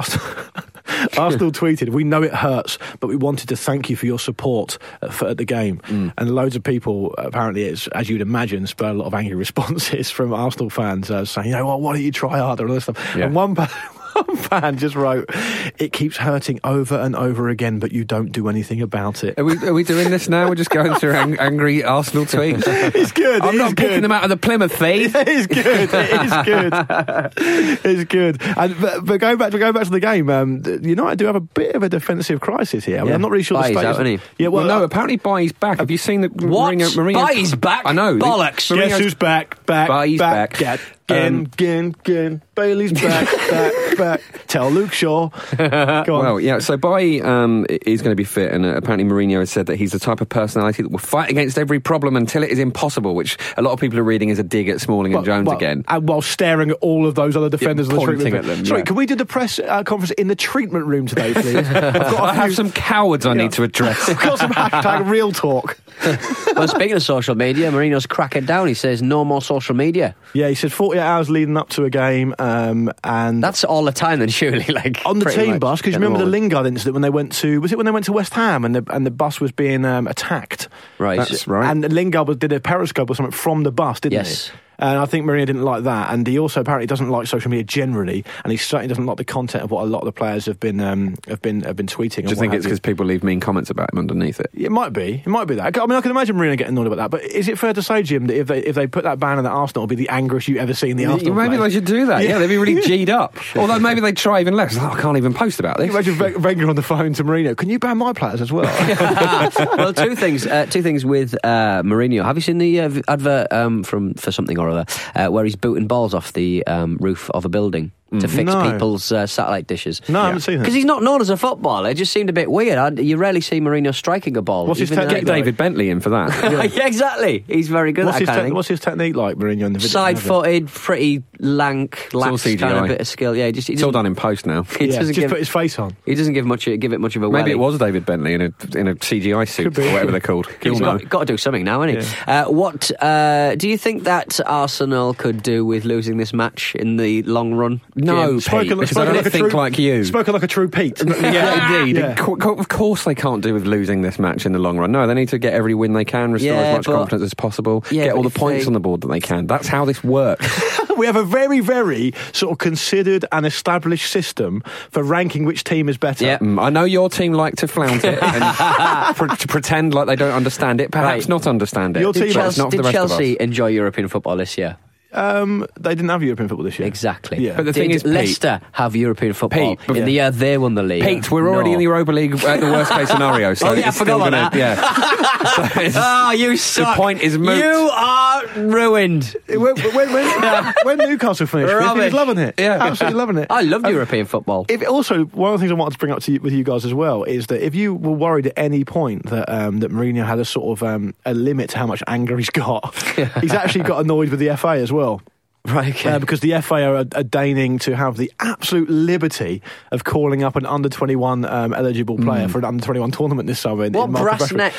Arsenal tweeted, "We know it hurts, but we wanted to thank you for your support at the game." And loads of people, apparently, it's, as you'd imagine, spurred a lot of angry responses from Arsenal fans saying, you know what, why don't you try harder and all this stuff. Yeah. And one fan just wrote, "It keeps hurting over and over again, but you don't do anything about it." Are we doing this now? We're just going through angry Arsenal tweets. It's good. I'm not picking them out of the Plymouth thief. It is good. It is good. It's good. But going back to the game, United do have a bit of a defensive crisis here. I mean, I'm not really sure the Bailly's status. out, isn't he? Yeah, Well, no, apparently Bailly's back. Have you seen the What? Mourinho? Bailly's back? I know. Bollocks. Guess who's back? Bailly's back. Again. Bailey's back. Tell Luke Shaw. Go on. Well, yeah, so Bailly is going to be fit, and apparently Mourinho has said that he's the type of personality that will fight against every problem until it is impossible, which a lot of people are reading as a dig at Smalling and Jones again. And while staring at all of those other defenders in the pointing treatment at them, Sorry, yeah. can we do the press conference in the treatment room today, please? I have some cowards I need to address. I've got some hashtag real talk. Well, speaking of social media, Mourinho's cracking down. He says no more social media. Yeah, he said 48 hours leading up to a game, and That's all the time then, surely. Like on the pretty team much bus, because you at remember the moment. Lingard incident when they went to West Ham and the bus was being attacked. Right. That's right. And Lingard did a periscope or something from the bus, didn't Yes. he? And I think Mourinho didn't like that, and he also apparently doesn't like social media generally, and he certainly doesn't like the content of what a lot of the players have been tweeting. Do you think it's because people leave mean comments about him underneath it? It might be that. I mean, I can imagine Mourinho getting annoyed about that. But is it fair to say, Jim, that if they put that ban on the Arsenal, it'll be the angriest you ever seen the Arsenal? Maybe players? they should do that. Yeah, they'd be really G'd up. Although maybe they'd try even less. I can't even post about this. Can you imagine Wenger on the phone to Mourinho? Can you ban my players as well? Well, two things with Mourinho. Have you seen the advert for something or other where he's booting balls off the roof of a building to fix No. people's satellite dishes? No, I haven't seen that. Because he's not known as a footballer. It just seemed a bit weird. You rarely see Mourinho striking a ball. What's his even technique? Get David Bentley in for that. yeah, exactly. He's very good at that kind of thing. What's his technique like, Mourinho? In the video? Side-footed, pretty lax, all kind CGI. of bit of skill. Yeah, he It's all done in post now. He Yeah, doesn't just give, put his face on. he doesn't give it much of a Maybe welly. it was David Bentley in a CGI suit Could be. or whatever they're called. You'll He's know. got to do something now, hasn't he? What do you think that Arsenal could do with losing this match in the long run? No, Jim? Pete, because I don't think like you. Spoken like a true Pete. Yeah, indeed. Yeah. Of course they can't do with losing this match in the long run. No, they need to get every win they can, restore Yeah, as much but- confidence as possible, Yeah, get all but the points if they- on the board that they can. That's how this works. We have a very, very sort of considered and established system for ranking which team is better. Yeah. I know your team like to flout it and to pretend like they don't understand it, perhaps Right. not understand it. Your team- Did but it's Chelsea, not for the did rest of Chelsea us. enjoy European football this year? They didn't have European football this year. Exactly. Yeah. But the thing Did is, Pete- Leicester have European football Pete, in the year they won the league? Pete, we're already No. in the Europa League at the worst case scenario. So Oh, yeah, I it's forgot still about gonna, that. Yeah. So it's- Oh, you suck. point is moot. You are ruined. When Newcastle finished, he Rubbish. was loving it. Yeah. Absolutely loving it. I loved European football. If also, one of the things I wanted to bring up to you, with you guys as well is that if you were worried at any point that that Mourinho had a sort of a limit to how much anger he's got, he's actually got annoyed with the FA as well. Right, okay. Because the FA are deigning to have the absolute liberty of calling up an under-21 eligible player for an under-21 tournament this summer. What brass neck?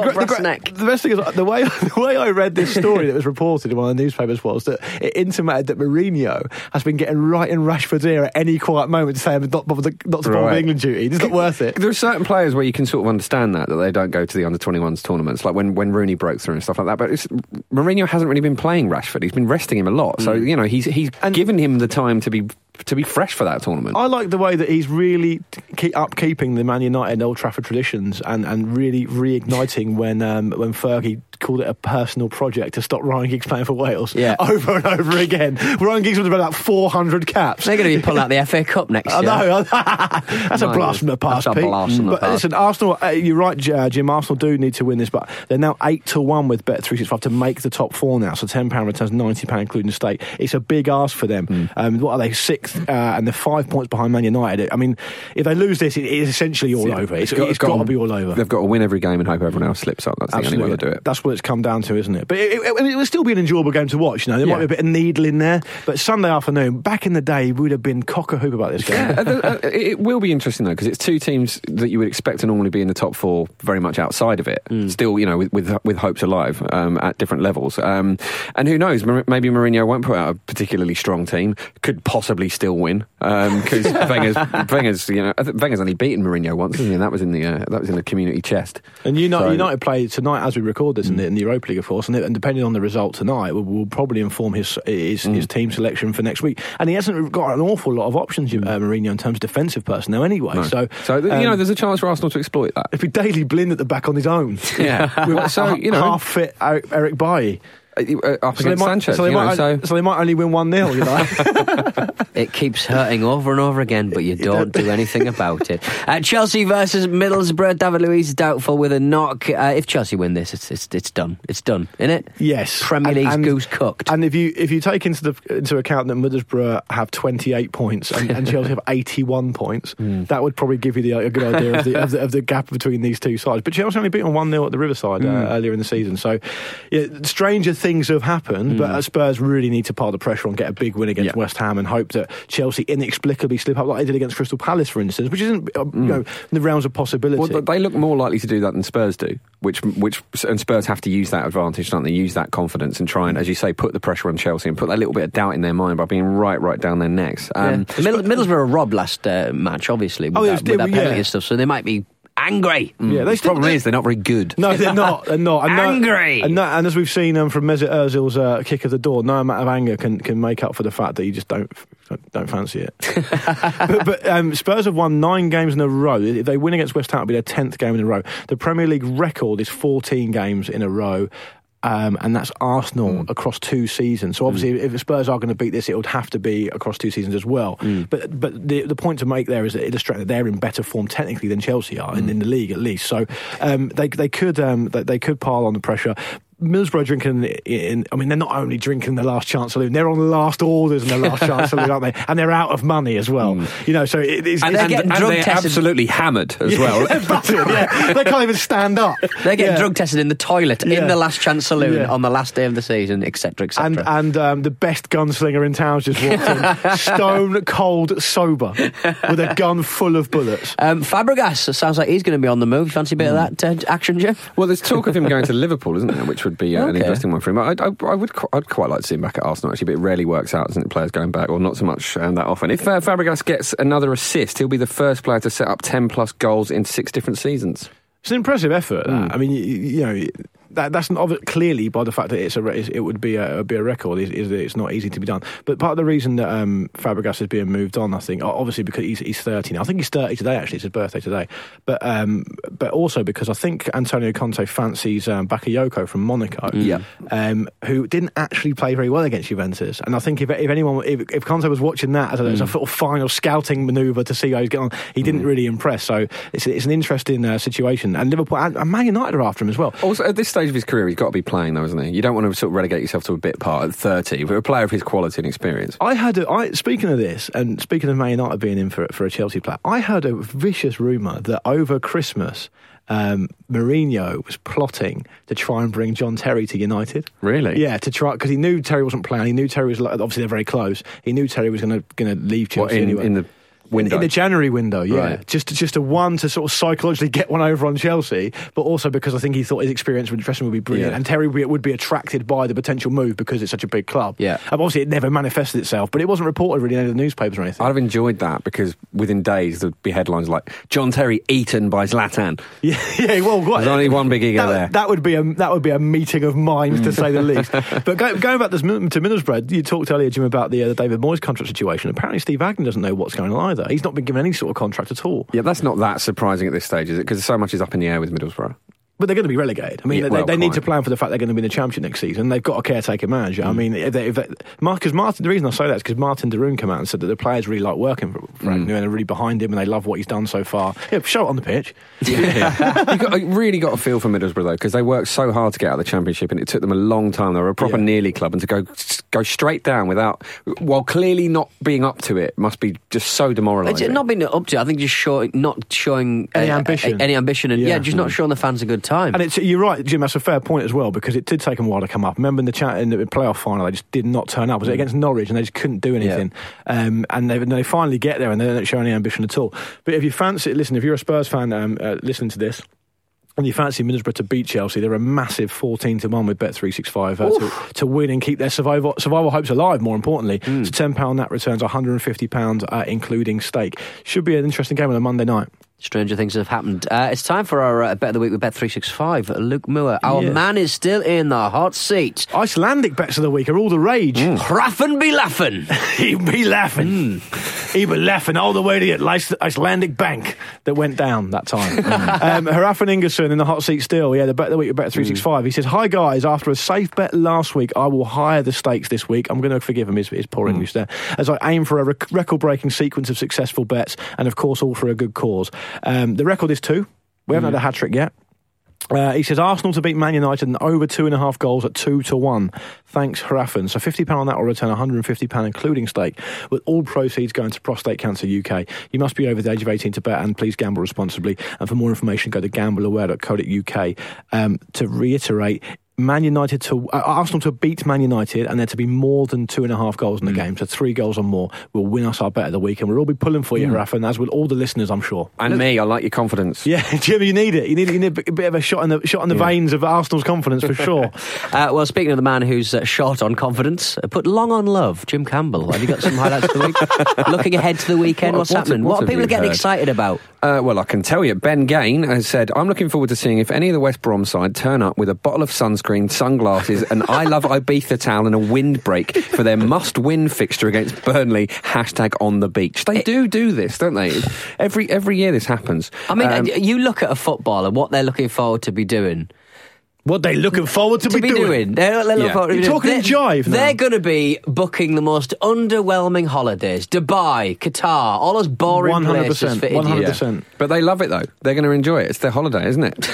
The best thing is, the way I read this story that was reported in one of the newspapers was that it intimated that Mourinho has been getting right in Rashford's ear at any quiet moment to say I'm not to bother England duty. It's not worth it. There are certain players where you can sort of understand that they don't go to the under-21s tournaments, like when Rooney broke through and stuff like that. But Mourinho hasn't really been playing Rashford. He's been resting him a lot. So, he's given him the time to be fresh for that tournament. I like the way that he's really upkeeping the Man United Old Trafford traditions and really reigniting when Fergie called it a personal project to stop Ryan Giggs playing for Wales over and over again. Ryan Giggs would have about 400 caps. They're going to be pulling out the FA Cup next year. I know. That's a blast from the past, Pete. But listen, Arsenal, you're right, Jim, Arsenal do need to win this, but they're now 8-1 with Bet365 to make the top four now, so £10 returns £90 including the stake. It's a big ask for them. What are they, 6th? And they're 5 points behind Man United. I mean, if they lose this, it is essentially all over. It's got to be all over. They've got to win every game and hope everyone else slips up. That's the only way to do it. That's what it's come down to, isn't it? But it will still be an enjoyable game to watch. There might be a bit of needle in there, but Sunday afternoon, back in the day, we would have been cock-a-hoop about this game. It will be interesting, though, because it's two teams that you would expect to normally be in the top four, very much outside of it. Still, with hopes alive at different levels. And who knows, maybe Mourinho won't put out a particularly strong team, could possibly still win, because Wenger's only beaten Mourinho once, isn't he? And that was in the Community Chest. And United play tonight as we record this in the Europa League, of course, and depending on the result tonight, will probably inform his team selection for next week. And he hasn't got an awful lot of options, Mourinho, in terms of defensive personnel anyway. No. So there's a chance for Arsenal to exploit that. It'd be Daley Blind at the back on his own. Yeah. With half fit Eric Bailly. Up against Sanchez. So they might only win 1-0, It keeps hurting over and over again, but you don't do anything about it. Chelsea versus Middlesbrough. David Luiz is doubtful with a knock. If Chelsea win this, it's done. It's done, isn't it? Yes. Premier League's goose cooked. And if you take into account that Middlesbrough have 28 points and Chelsea have 81 points, that would probably give you a good idea of the gap between these two sides. But Chelsea only beat on 1-0 at the Riverside earlier in the season. So, stranger things have happened, but Spurs really need to pile the pressure on, get a big win against West Ham, and hope that Chelsea inexplicably slip up like they did against Crystal Palace, for instance, which isn't in the realms of possibility. Well, they look more likely to do that than Spurs do, and Spurs have to use that advantage, don't they? Use that confidence and try and, as you say, put the pressure on Chelsea and put that little bit of doubt in their mind by being right down their necks. Middlesbrough were robbed last match, obviously, with that penalty and stuff, so they might be angry. The problem is they're not very good. No, they're not. They're not. Angry. And as we've seen from Mesut Ozil's kick of the door, no amount of anger can make up for the fact that you just don't fancy it. but Spurs have won 9 games in a row. If they win against West Ham, it'll be their 10th game in a row. The Premier League record is 14 games in a row. And that's Arsenal across 2 seasons. So obviously, if the Spurs are going to beat this, it would have to be across 2 seasons as well. But the point to make there is to illustrate that they're in better form technically than Chelsea are in the league at least. So they could pile on the pressure. Middlesbrough drinking they're not only drinking the last chance saloon, they're on the last orders in the last chance saloon, aren't they? And they're out of money as well. So it's they're getting drug tested. Absolutely hammered as well. They can't even stand up. They're getting drug tested in the toilet in the last chance saloon on the last day of the season, etc., etc. And the best gunslinger in town's just walked in, stone cold sober, with a gun full of bullets. Fabregas sounds like he's going to be on the move. Fancy a bit of that action, Jim? Well, there's talk of him going to Liverpool, isn't there? Which would be an interesting one for him. I'd quite like to see him back at Arsenal, actually, but it rarely works out, doesn't it? Players going back, or not so much that often. If Fabregas gets another assist, he'll be the first player to set up 10+ goals in 6 different seasons. It's an impressive effort. I mean, that's clearly by the fact that it would be a record is that it's not easy to be done. But part of the reason that Fabregas is being moved on, I think, obviously because he's 30 now. I think he's 30 today. Actually, it's his birthday today. But also because I think Antonio Conte fancies Bakayoko from Monaco, who didn't actually play very well against Juventus. And I think if Conte was watching that as a sort of final scouting manoeuvre to see how he's getting on, he didn't really impress. So it's an interesting situation. And Liverpool and Man United are after him as well. Also, at this stage of his career, he's got to be playing, though, isn't he? You don't want to sort of relegate yourself to a bit part at 30. But a player of his quality and experience. Speaking of this, and speaking of Man United being in for a Chelsea player, I heard a vicious rumour that over Christmas, Mourinho was plotting to try and bring John Terry to United. Really? Yeah, to try, because he knew Terry wasn't playing. He knew Terry was, obviously they're very close. He knew Terry was going to leave Chelsea anyway. In the window? In the January window, yeah. Right. Just a one to sort of psychologically get one over on Chelsea, but also because I think he thought his experience with dressing would be brilliant, and Terry would be attracted by the potential move because it's such a big club. Yeah. Obviously, it never manifested itself, but it wasn't reported really in any of the newspapers or anything. I'd have enjoyed that because within days there'd be headlines like John Terry eaten by Zlatan. Yeah, well, there's only one big ego there. That would be a meeting of minds, to say the least. But going back to Middlesbrough, you talked earlier, Jim, about the David Moyes contract situation. Apparently, Steve Agnew doesn't know what's going on either. He's not been given any sort of contract at all. Yeah, that's not that surprising at this stage, is it? Because so much is up in the air with Middlesbrough. But they're going to be relegated. I mean, they need to plan for the fact they're going to be in the Championship next season. They've got a caretaker manager. I mean, because Martin, the reason I say that is because Martin de Roon came out and said that the players really like working for Agnew and they're really behind him and they love what he's done so far. Yeah, show it on the pitch. You really got a feel for Middlesbrough, though, because they worked so hard to get out of the Championship and it took them a long time. They were a proper nearly club, and to go straight down while clearly not being up to it must be just so demoralising. It's not being up to it. I think just not showing any ambition. And just not showing the fans a good time. And you're right, Jim, that's a fair point as well, because it did take them a while to come up. Remember in the playoff final, they just did not turn up. Was it against Norwich? And they just couldn't do anything. And they finally get there and they don't show any ambition at all. But if you fancy it, listen, if you're a Spurs fan listening to this, and you fancy Middlesbrough to beat Chelsea, they're a massive 14-1 with Bet365 to win and keep their survival hopes alive, more importantly. It's a £10 net returns, £150 including stake. Should be an interesting game on a Monday night. Stranger things have happened. It's time for our Bet of the Week with Bet365. Luke Moore, our man, is still in the hot seat. Icelandic bets of the week are all the rage. Raffen be laughing. He be laughing. He be laughing all the way to the Icelandic bank that went down that time. Raffen Ingersson in the hot seat still. Yeah, the Bet of the Week with Bet365. He says, "Hi guys, after a safe bet last week, I will higher the stakes this week." I'm going to forgive him his poor English there. As I aim for a record-breaking sequence of successful bets, and of course all for a good cause. The record is 2. We haven't had a hat-trick yet. He says Arsenal to beat Man United and over 2.5 goals at 2-1. Thanks, Haraffan. So £50 on that will return £150 including stake, with all proceeds going to Prostate Cancer UK. You must be over the age of 18 to bet, and please gamble responsibly. And for more information, go to gambleaware.co.uk. To reiterate, Arsenal to beat Man United and there to be more than 2.5 goals in the game, so 3 goals or more will win us our Bet of the Week, and we'll all be pulling for you, Rafa, as will all the listeners, I'm sure. And me, I like your confidence. Yeah, Jimmy, you need it. You need a bit of a shot in the veins of Arsenal's confidence for sure. Well, speaking of the man who's short on confidence, put long on love, Jim Campbell. Have you got some highlights of the week? Looking ahead to the weekend, what's happening? What are people getting excited about? Well, I can tell you, Ben Gain has said, "I'm looking forward to seeing if any of the West Brom side turn up with a bottle of sunscreen, sunglasses, an I Love Ibiza towel and a windbreak for their must-win fixture against Burnley, #on the beach." They do this, don't they? Every year this happens. I mean, you look at a footballer, what they're looking forward to be doing. What they looking forward to be doing? They're You're talking jive now. They're going to be booking the most underwhelming holidays. Dubai, Qatar, all those boring places for idiots. 100%. But they love it, though. They're going to enjoy it. It's their holiday, isn't it?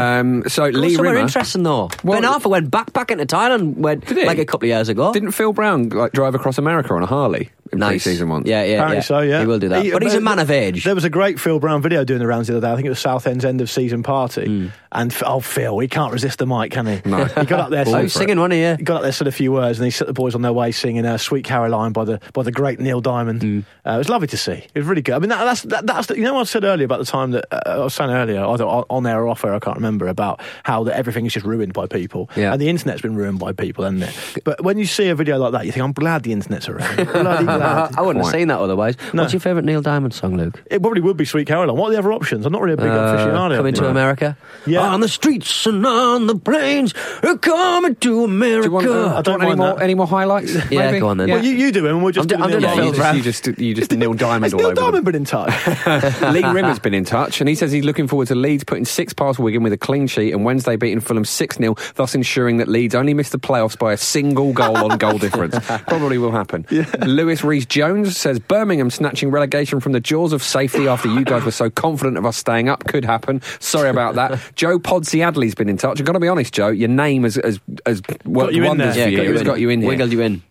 So Lee somewhere Rimmer... interesting, though. Ben Arthur went backpacking to Thailand like a couple of years ago. Didn't Phil Brown drive across America on a Harley in pre-season once? Yeah. Apparently so, yeah. He will do that. But he's a man of age. There was a great Phil Brown video doing the rounds the other day. I think it was Southend's end of season party. And Phil, he can't resist the mic, can he? No. He got up there. He was singing, wasn't he? Yeah. He got up there, said a few words, and he set the boys on their way singing "Sweet Caroline" by the great Neil Diamond. It was lovely to see. It was really good. I mean, that's you know what I said earlier about the time that I was saying earlier, either on air or off air, I can't remember, about how that everything is just ruined by people, and the internet's been ruined by people, hasn't it? But when you see a video like that, you think, I'm glad the internet's around. Bloody glad. I wouldn't have seen that otherwise. No. What's your favourite Neil Diamond song, Luke? It probably would be "Sweet Caroline." What are the other options? I'm not really a big aficionado. Coming to America. Yeah. On the streets and on the plains, coming to America. Do you want any more highlights? Yeah, maybe? go on then. Well, you do it, and we'll just do it. You just Neil Diamond all Neil over Diamond been in touch. Lee Rimmer's been in touch, and he says he's looking forward to Leeds putting 6 past Wigan with a clean sheet and Wednesday beating Fulham 6-0, thus ensuring that Leeds only missed the playoffs by a single goal on goal difference. Probably will happen. Yeah. Lewis Rees-Jones says Birmingham snatching relegation from the jaws of safety after you guys were so confident of us staying up could happen. Sorry about that. Joe Podsy Adley's been in touch. I've got to be honest, Joe, your name has worked wonders for you. It's got you in here. Wiggled you in.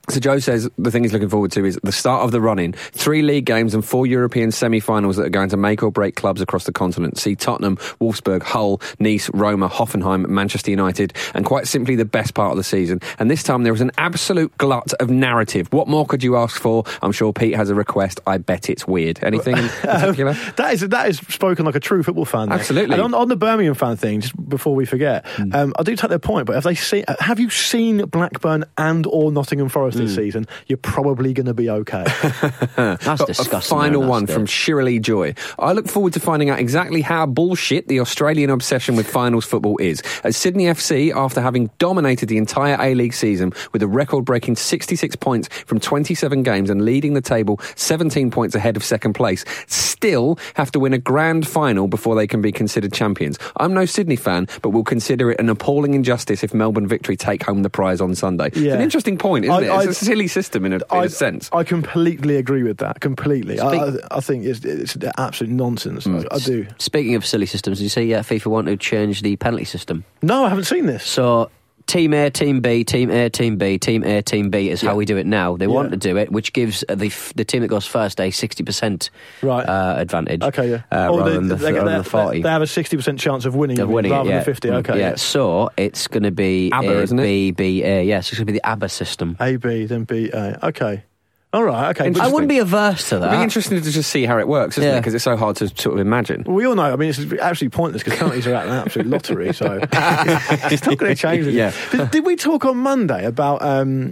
So Joe says the thing he's looking forward to is the start of the run-in, 3 league games and 4 European semi-finals that are going to make or break clubs across the continent. See Tottenham, Wolfsburg, Hull, Nice, Roma, Hoffenheim, Manchester United, and quite simply the best part of the season. And this time there was an absolute glut of narrative. What more could you ask for? I'm sure Pete has a request. I bet it's weird. Anything in particular? That is spoken like a true football fan. There. Absolutely. And on the Birmingham fan thing, just before we forget, I do take their point, but have you seen Blackburn and or Nottingham Forest this season? You're probably going to be okay. That's disgusting. A final one from Shirley Joy. I look forward to finding out exactly how bullshit the Australian obsession with finals football is. At Sydney FC, after having dominated the entire A-League season with a record-breaking 66 points from 27 games and leading the table 17 points ahead of second place, still have to win a grand final before they can be considered champions. I'm no Sydney fan, but will consider it an appalling injustice if Melbourne Victory take home the prize on Sunday. Yeah. It's an interesting point, isn't it? It's a silly system in a sense. I completely agree with that. Completely. I think it's absolute nonsense. I do. Speaking of silly systems, did you see FIFA want to change the penalty system? No, I haven't seen this. So Team A, Team B, Team A, Team B, Team A, Team B is how we do it now. They want to do it, which gives the team that goes first a 60% advantage. Okay, yeah. Rather than the 40. They have a 60% chance of winning rather than 50. Okay, yeah. So it's going to be ABBA, isn't it? B, B, A. Yeah, so it's going to be the ABBA system. A, B, then B, A. Okay. All right, okay. I wouldn't be averse to that. It'd be interesting to just see how it works, isn't it? Because it's so hard to sort of imagine. We all know, I mean, it's absolutely pointless because penalties are an absolute lottery, so it's not going to change it. Yeah. Did we talk on Monday about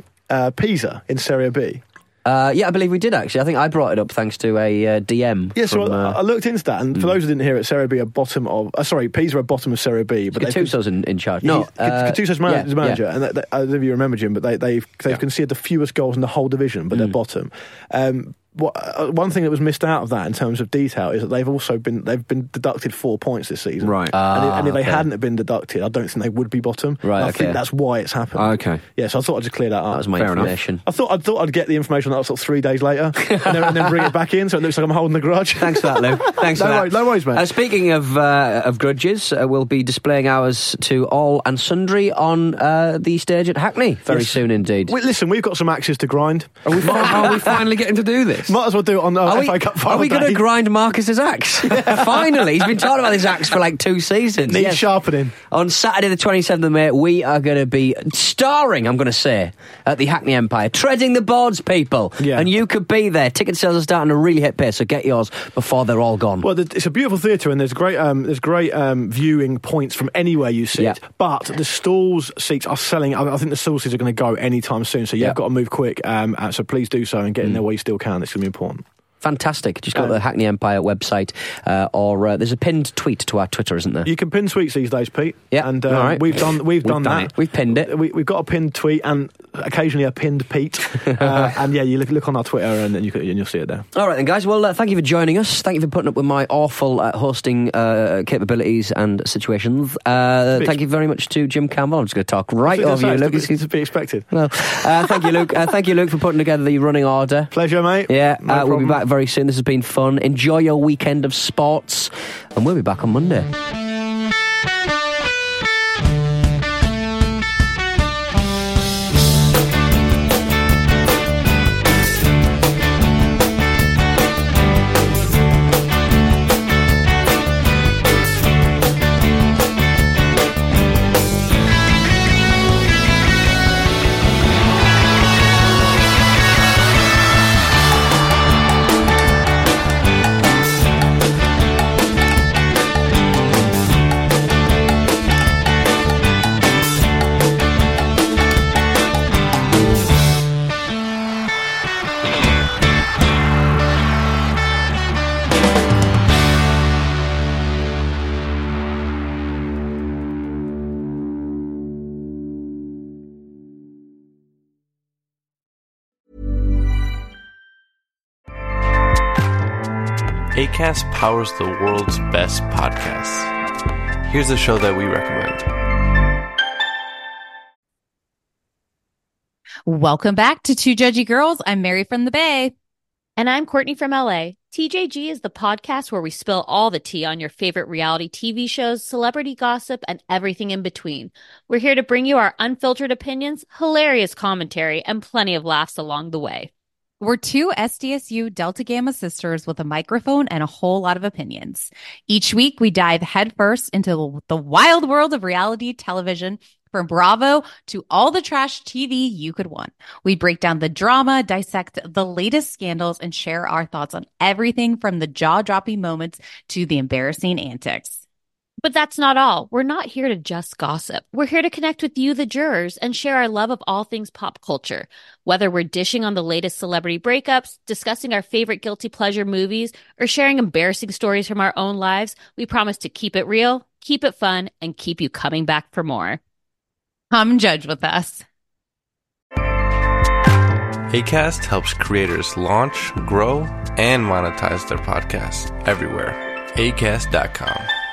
Pisa in Serie B? Yeah, I believe we did actually. I think I brought it up thanks to a DM. Yeah, so I looked into that, and for those who didn't hear it, Serie B are bottom of... Pisa are bottom of Serie B. But Gattuso's in charge. Gattuso's manager, and I don't know if you remember, Jim, but they've conceded the fewest goals in the whole division, but they're bottom. One thing that was missed out of that in terms of detail is that they've been deducted 4 points this season. Right. And if they hadn't been deducted, I don't think they would be bottom. Right. I think that's why it's happened. Okay. Yeah, so I thought I'd just clear that up. That was my information. I thought I'd get the information out sort of 3 days later and then bring it back in, so it looks like I'm holding a grudge. Thanks for that, Lou. Thanks for that. No worries, mate. Speaking of grudges, we'll be displaying ours to all and sundry on the stage at Hackney very soon indeed. Listen, we've got some axes to grind. Are we finally getting to do this? Might as well do it on FA Cup final Are we going to day. grind Marcus's axe? Finally, he's been talking about this axe for like 2 seasons. Needs sharpening. On Saturday the 27th of May, we are going to be starring, I'm going to say, at the Hackney Empire, treading the boards, people. Yeah. And you could be there. Ticket sales are starting to really hit pace, so get yours before they're all gone. Well, it's a beautiful theatre, and there's great viewing points from anywhere you sit. Yeah. But the stalls seats are selling. I think the stall seats are going to go anytime soon, so you've got to move quick. So please do so and get in there while you still can. It's going to be important. Fantastic. Just go to the Hackney Empire website, or there's a pinned tweet to our Twitter, isn't there? You can pin tweets these days, Pete. Yeah. And right. we've done that. We've pinned it. We've got a pinned tweet and occasionally a pinned Pete. And yeah, you look on our Twitter and you'll see it there. All right then, guys. Well, thank you for joining us. Thank you for putting up with my awful hosting capabilities and situations. Thank you very much to Jim Campbell. I'm just going to talk right over you, Luke. It's to be expected. Well, thank you, Luke. Thank you, Luke, for putting together the running order. Pleasure, mate. Yeah, No we'll be problem. back very soon. This has been fun. Enjoy your weekend of sports, and we'll be back on Monday. Acast powers the world's best podcasts. Here's a show that we recommend. Welcome back to Two Judgy Girls. I'm Mary from the Bay. And I'm Courtney from LA. TJG is the podcast where we spill all the tea on your favorite reality TV shows, celebrity gossip, and everything in between. We're here to bring you our unfiltered opinions, hilarious commentary, and plenty of laughs along the way. We're two SDSU Delta Gamma sisters with a microphone and a whole lot of opinions. Each week, we dive headfirst into the wild world of reality television, from Bravo to all the trash TV you could want. We break down the drama, dissect the latest scandals, and share our thoughts on everything from the jaw-dropping moments to the embarrassing antics. But that's not all. We're not here to just gossip. We're here to connect with you, the jurors, and share our love of all things pop culture. Whether we're dishing on the latest celebrity breakups, discussing our favorite guilty pleasure movies, or sharing embarrassing stories from our own lives, we promise to keep it real, keep it fun, and keep you coming back for more. Come judge with us. Acast helps creators launch, grow, and monetize their podcasts everywhere. Acast.com.